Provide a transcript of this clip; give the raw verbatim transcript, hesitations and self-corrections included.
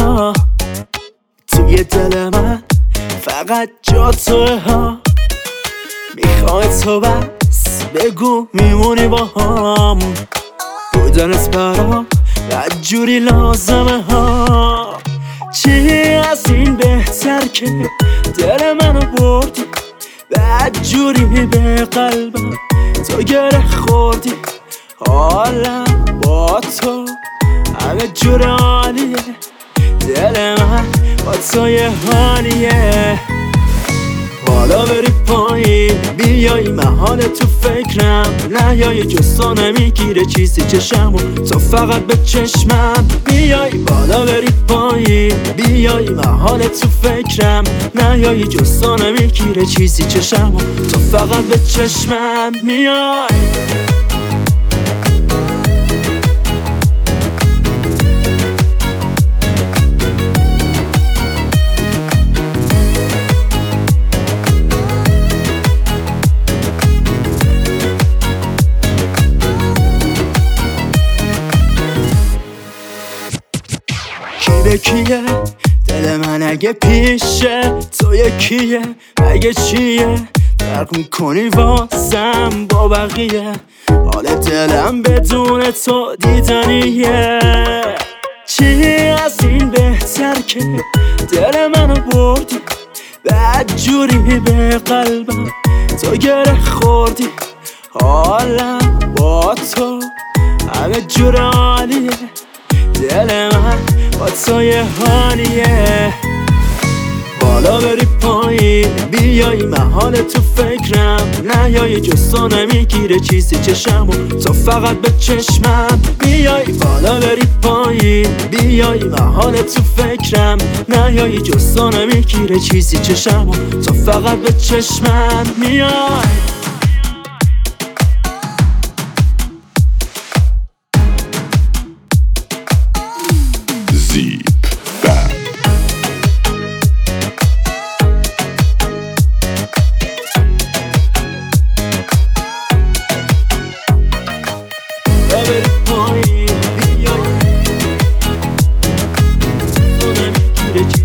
ها، توی دل من فقط جا توه ها. میخوای تو بس بگو میمونی با هم، بودنت برام بدجوری لازمه ها. چی از این بهتر که دل منو بردی، بدجوری به قلبم تو گره خوردی. حالم با تو همه جور عالیه، دل من با تو یه حالیه. حالا بری پایین بیای محال تو فکرم، نیای جستا نمیگیره چیزی چشمو تو فقط به چشمم بیای. بالا بری پایین بیای محال تو فکرم، نیای جستا نمیگیره چیزی چشمو تو فقط به چشمم میای. به کیه دل من اگه پیشه تو یکیه، اگه چیه فرق میکنی واسم با بقیه. حال دلم بدون تو دیدنیه. چی از این بهتر که دل منو بردی، بدجوری به قلبم تو گره خوردی. حالم با تو همه جور عالیه، دل من با تو یه حالیه. بالا بری پایین بیای محال تو فکرم، نیای جستا نمیگیره چیزی چشمو تو فقط به چشمم بیای. بالا بری پایین بیای محال تو فکرم، نیای جستا نمیگیره چیزی چشمو تو فقط به چشمم میای. Did you